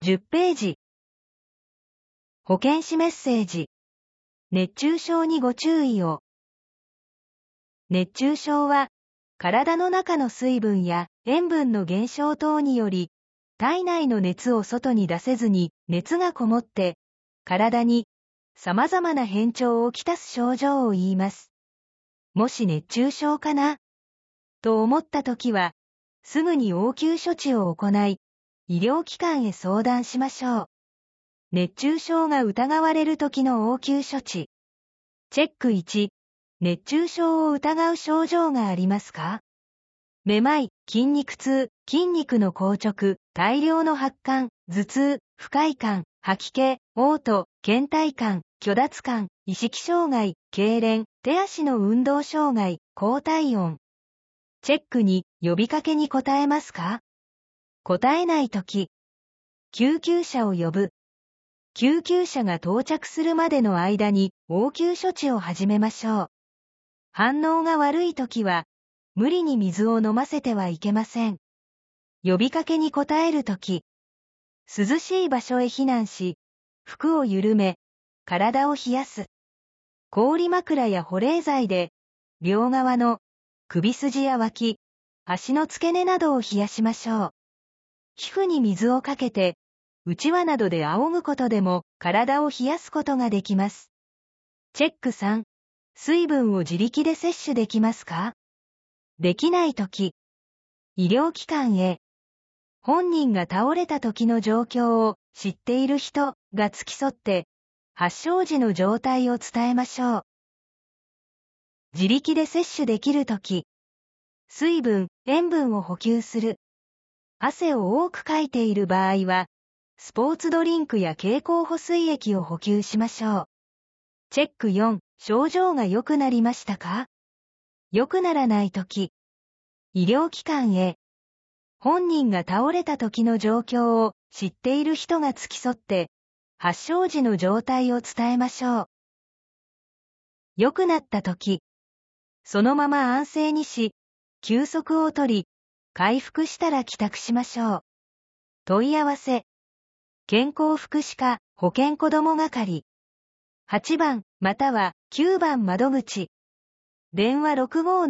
10ページ。保健師メッセージ。熱中症にご注意を。熱中症は、体の中の水分や塩分の減少等により、体内の熱を外に出せずに熱がこもって、体に様々な変調をきたす症状を言います。もし熱中症かなと思ったときは、すぐに応急処置を行い、医療機関へ相談しましょう。熱中症が疑われるときの応急処置。チェック1、熱中症を疑う症状がありますか？めまい、筋肉痛、筋肉の硬直、大量の発汗、頭痛、不快感、吐き気、嘔吐、倦怠感、虚脱感、意識障害、痙攣、手足の運動障害、高体温。チェック2、呼びかけに答えますか？答えないとき、救急車を呼ぶ。救急車が到着するまでの間に応急処置を始めましょう。反応が悪いときは、無理に水を飲ませてはいけません。呼びかけに答えるとき、涼しい場所へ避難し、服を緩め、体を冷やす。氷枕や保冷剤で、両側の首筋や脇、足の付け根などを冷やしましょう。皮膚に水をかけて、うちわなどで仰ぐことでも体を冷やすことができます。チェック3、水分を自力で摂取できますか？できないとき、医療機関へ。本人が倒れた時の状況を知っている人が付き添って、発症時の状態を伝えましょう。自力で摂取できるとき、水分、塩分を補給する。汗を多くかいている場合は、スポーツドリンクや経口補水液を補給しましょう。チェック4、症状が良くなりましたか？良くならないとき、医療機関へ。本人が倒れた時の状況を知っている人が付き添って、発症時の状態を伝えましょう。良くなった時、そのまま安静にし、休息をとり、回復したら帰宅しましょう。問い合わせ。健康福祉課保健子ども係。8番または9番窓口。電話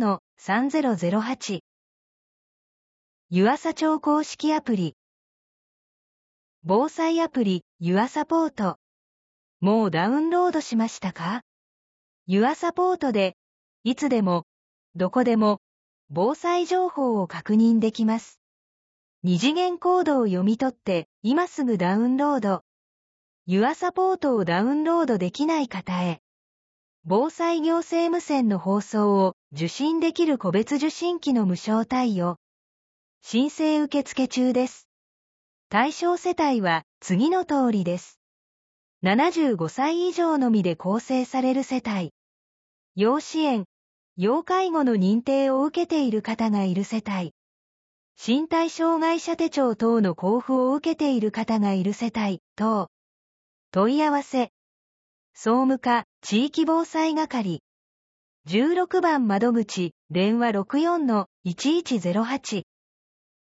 65-3008。湯浅町公式アプリ。防災アプリ、ユアサポート。もうダウンロードしましたか？ユアサポートで、いつでも、どこでも、防災情報を確認できます。二次元コードを読み取って、今すぐダウンロード。ユアサポートをダウンロードできない方へ。防災行政無線の放送を受信できる個別受信機の無償対応。申請受付中です。対象世帯は次の通りです。75歳以上のみで構成される世帯。要支援、要介護の認定を受けている方がいる世帯。身体障害者手帳等の交付を受けている方がいる世帯等。問い合わせ。総務課地域防災係。16番窓口電話64-1108。